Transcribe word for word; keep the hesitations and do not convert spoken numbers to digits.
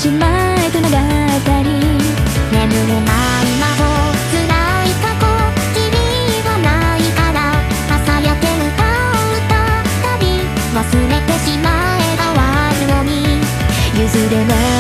しまえと長かり、眠れない魔法辛い過去君はないから朝焼け歌う歌ったり忘れてしまえば終わるのに譲れない